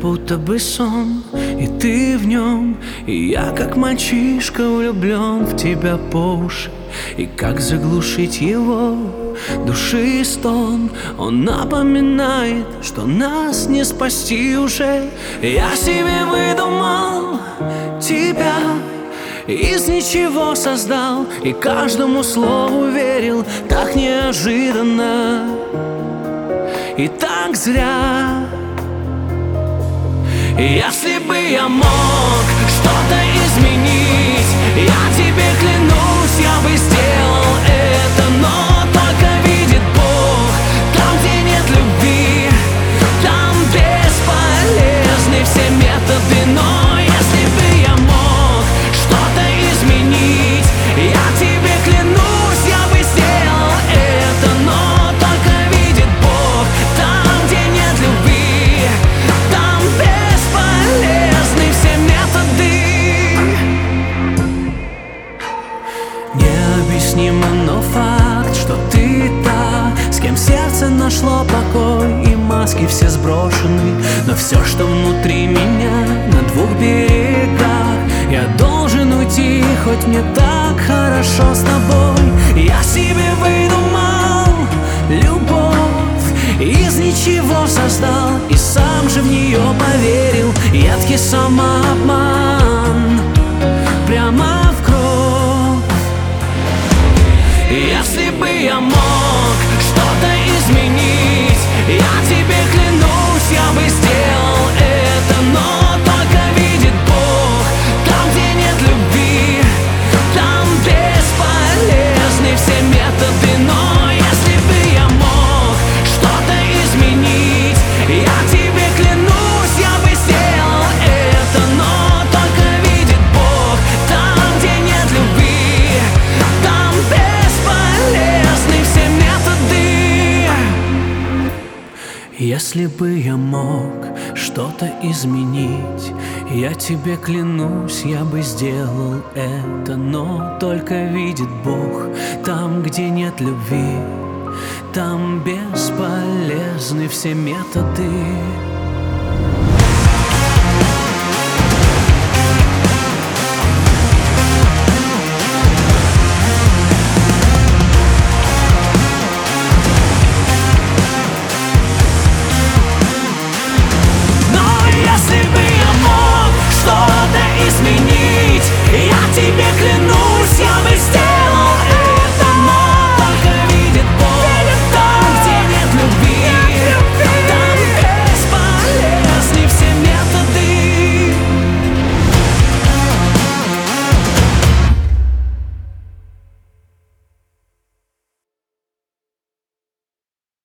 будто бы сон, и ты в нем, и я как мальчишка влюблен в тебя по уши. И как заглушить его души стон? Он напоминает, что нас не спасти уже. Я себе выдумал тебя, из ничего создал, и каждому слову верил так неожиданно и так зря. Если бы я мог что-то изменить, я тебе клянусь, я бы сделал это. Но только видит Бог, там, где нет любви, там бесполезны все методы. Но если бы я мог что-то изменить, я тебе клянусь, я бы сделал это. Но только видит Бог, там, где нет любви, там бесполезны все методы. Необъяснимо, но факт, что ты та, с кем сердце нашло покой, и маски все сброшены. Но все, что внутри меня, на двух берегах, я должен уйти, хоть мне так хорошо с тобой. Я себе выдумал любовь, из ничего создал, и сам же в нее поверил. Едкий самообман прямо в кровь. Если бы я мог что-то изменить, я тебе клянусь, я бы сделал это. Но только видит Бог, там, где нет любви, там бесполезны все методы. Но если бы я мог что-то изменить, я тебе клянусь, я бы сделал это. Но только видит Бог, там, где нет любви, там бесполезны все методы. Если бы я мог что-то изменить, я тебе клянусь, я бы сделал это. Но только видит Бог, там, где нет любви, там бесполезны все методы.